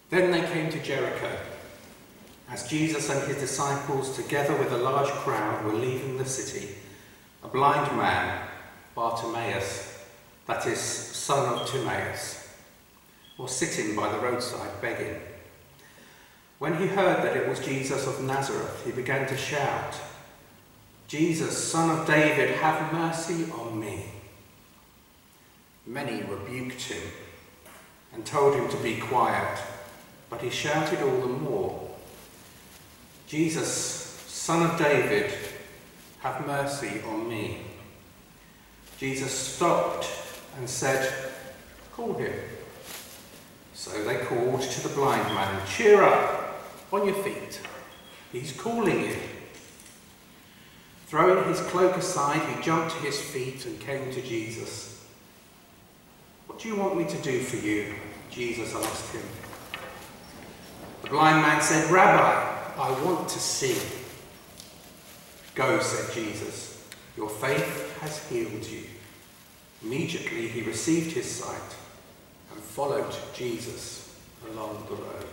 Then they came to Jericho. As Jesus and his disciples, together with a large crowd, were leaving the city, a blind man, Bartimaeus, that is, son of Timaeus, was sitting by the roadside begging. When he heard that it was Jesus of Nazareth, he began to shout, "Jesus, Son of David, have mercy on me." Many rebuked him and told him to be quiet, but he shouted all the more, "Jesus, Son of David, have mercy on me." Jesus stopped and said, "Call him." So they called to the blind man, "Cheer up, on your feet, he's calling you." Throwing his cloak aside, he jumped to his feet and came to Jesus. "What do you want me to do for you?" Jesus asked him. The blind man said, "Rabbi, I want to see." "Go," said Jesus, "your faith has healed you." Immediately he received his sight and followed Jesus along the road.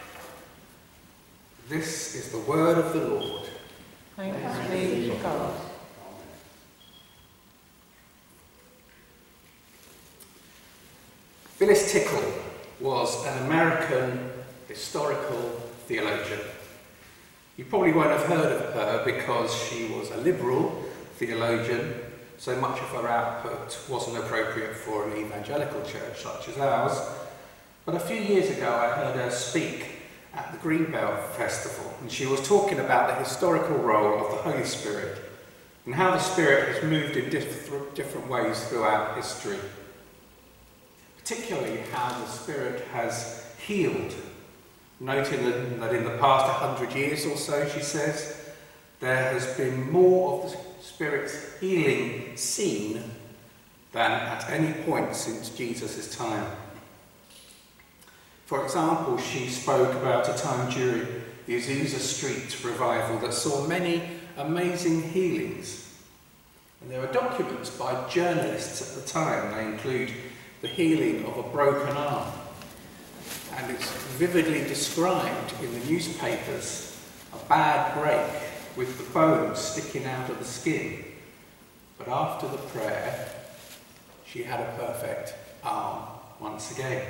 This is the word of the Lord. Thanks be to God. Phyllis Tickle was an American historical theologian. You probably won't have heard of her because she was a liberal theologian, so much of her output wasn't appropriate for an evangelical church such as ours. But a few years ago I heard her speak at the Greenbelt Festival, and she was talking about the historical role of the Holy Spirit and how the Spirit has moved in different ways throughout history. Particularly how the Spirit has healed, noting that in the past 100 years or so, she says, there has been more of the Spirit's healing seen than at any point since Jesus' time. For example, she spoke about a time during the Azusa Street revival that saw many amazing healings. And there are documents by journalists at the time. They include the healing of a broken arm. And it's vividly described in the newspapers, a bad break with the bones sticking out of the skin. But after the prayer, she had a perfect arm once again.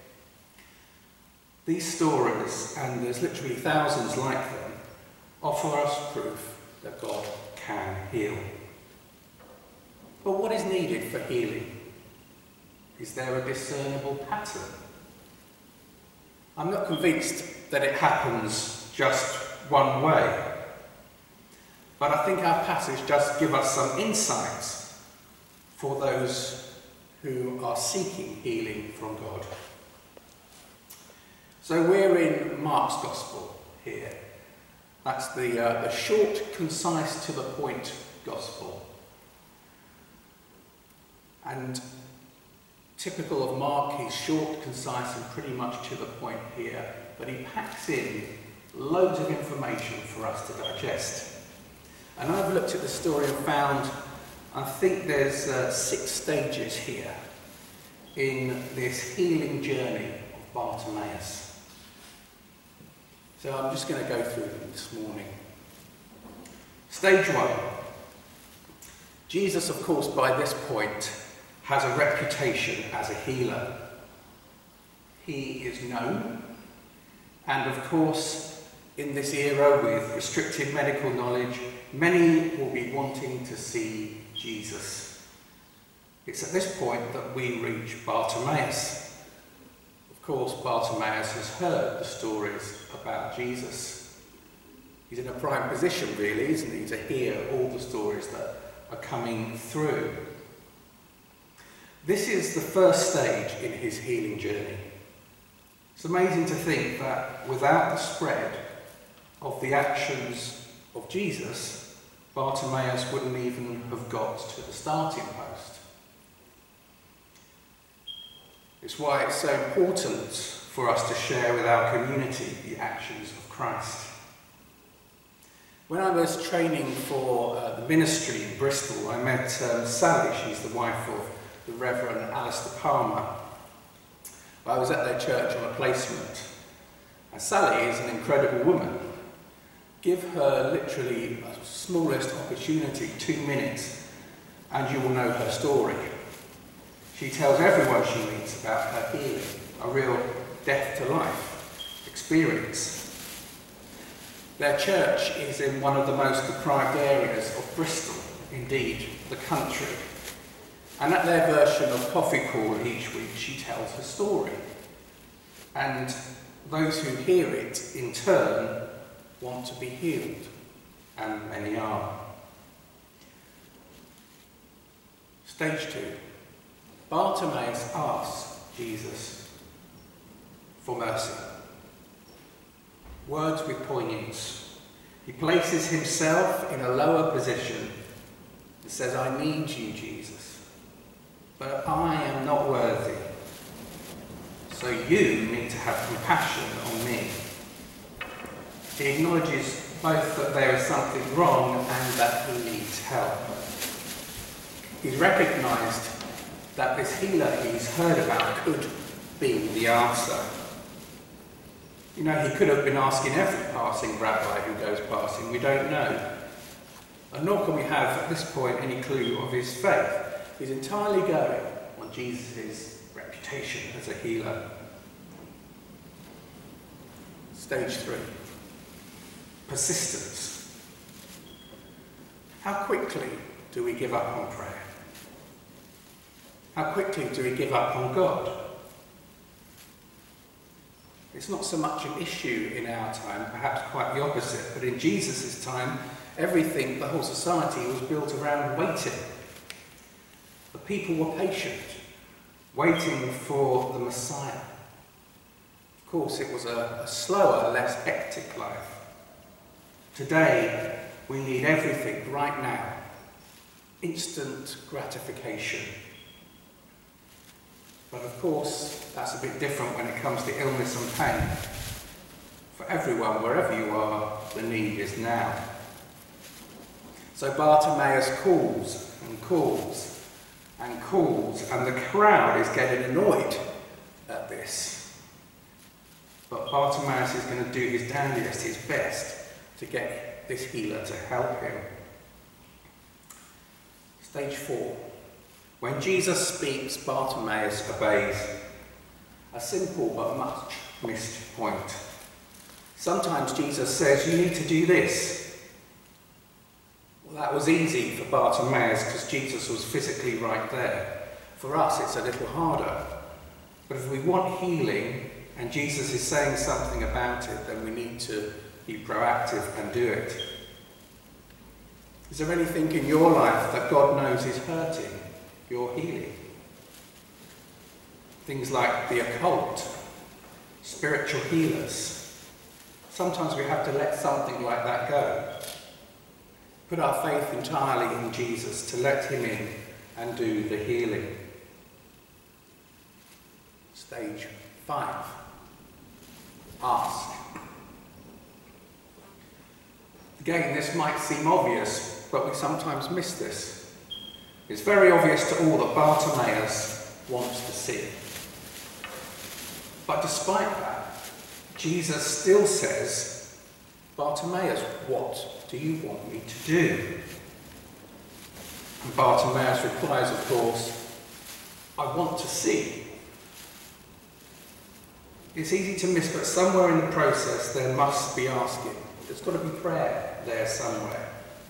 These stories, and there's literally thousands like them, offer us proof that God can heal. But what is needed for healing? Is there a discernible pattern? I'm not convinced that it happens just one way. But I think our passage does give us some insights for those who are seeking healing from God. So we're in Mark's Gospel here. That's the short, concise, to the point Gospel. And typical of Mark, he's short, concise, and pretty much to the point here. But he packs in loads of information for us to digest. And I've looked at the story and found, I think there's 6 stages here in this healing journey of Bartimaeus. So I'm just going to go through them this morning. Stage 1. Jesus, of course, by this point, has a reputation as a healer. He is known, and of course, in this era with restricted medical knowledge, many will be wanting to see Jesus. It's at this point that we reach Bartimaeus. Of course, Bartimaeus has heard the stories about Jesus. He's in a prime position, really, isn't he, to hear all the stories that are coming through. This is the first stage in his healing journey. It's amazing to think that without the spread of the actions of Jesus, Bartimaeus wouldn't even have got to the starting post. It's why it's so important for us to share with our community the actions of Christ. When I was training for the ministry in Bristol, I met Sally. She's the wife of the Reverend Alistair Palmer. I was at their church on a placement, And Sally is an incredible woman. Give her literally the smallest opportunity, 2 minutes, and you will know her story. She tells everyone she meets about her healing, a real death to life experience. Their church is in one of the most deprived areas of Bristol, indeed the country. And at their version of Coffee Call each week, she tells her story. And those who hear it, in turn, want to be healed, and many are. Stage 2. Bartimaeus asks Jesus for mercy. Words with poignance. He places himself in a lower position and says, I need you, Jesus, but I am not worthy. So you need to have compassion on me. He acknowledges both that there is something wrong and that he needs help. He's recognised that this healer he's heard about could be the answer. You know, he could have been asking every passing rabbi who goes passing. We don't know. And nor can we have, at this point, any clue of his faith. He's entirely going on Jesus' reputation as a healer. Stage 3. Persistence. How quickly do we give up on prayer? How quickly do we give up on God? It's not so much an issue in our time, perhaps quite the opposite, but in Jesus' time, everything, the whole society was built around waiting. The people were patient, waiting for the Messiah. Of course, it was a slower, less hectic life. Today, we need everything right now. Instant gratification. But of course, that's a bit different when it comes to illness and pain. For everyone, wherever you are, the need is now. So Bartimaeus calls and calls and calls, and the crowd is getting annoyed at this. But Bartimaeus is going to do his damnedest, his best, to get this healer to help him. Stage 4. When Jesus speaks, Bartimaeus obeys. A simple but much missed point. Sometimes Jesus says, you need to do this. Well, that was easy for Bartimaeus because Jesus was physically right there. For us, it's a little harder. But if we want healing and Jesus is saying something about it, then we need to be proactive and do it. Is there anything in your life that God knows is hurting your healing? Things like the occult, spiritual healers. Sometimes we have to let something like that go. Put our faith entirely in Jesus to let him in and do the healing. Stage 5. Ask. Again, this might seem obvious, but we sometimes miss this. It's very obvious to all that Bartimaeus wants to see. But despite that, Jesus still says, Bartimaeus, what do you want me to do? And Bartimaeus replies, of course, I want to see. It's easy to miss, but somewhere in the process there must be asking. There's got to be prayer there somewhere.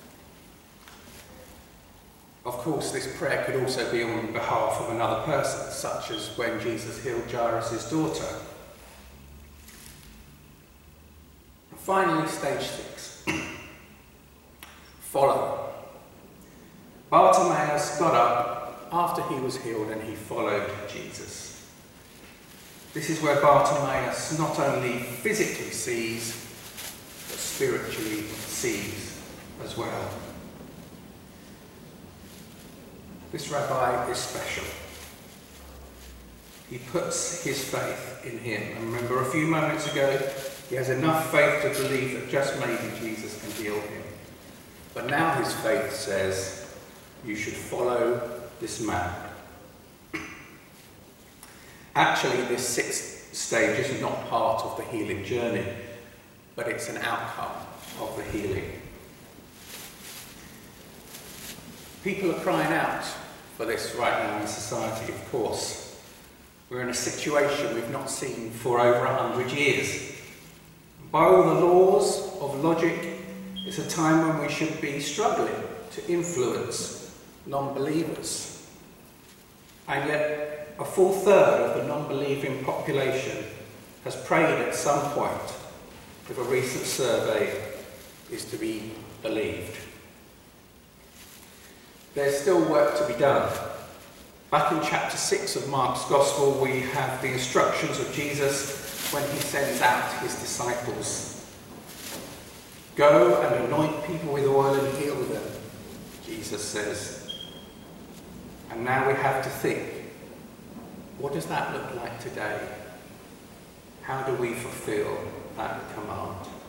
Of course, this prayer could also be on behalf of another person, such as when Jesus healed Jairus' daughter. And finally, stage 6. Follow. Bartimaeus got up after he was healed and he followed Jesus. This is where Bartimaeus not only physically sees, but spiritually sees as well. This rabbi is special. He puts his faith in him. And remember, a few moments ago, he has enough faith to believe that just maybe Jesus can heal him. But now his faith says, you should follow this man. Actually, this stage is not part of the healing journey, but it's an outcome of the healing. People are crying out for this right now in society, of course. We're in a situation we've not seen for over 100 years. By all the laws of logic, it's a time when we should be struggling to influence non-believers. And yet, a full third of the non-believing population has prayed at some point, if a recent survey is to be believed. There's still work to be done. Back in chapter 6 of Mark's Gospel, we have the instructions of Jesus when he sends out his disciples. Go and anoint people with oil and heal them, Jesus says. And now we have to think, what does that look like today? How do we fulfill that command?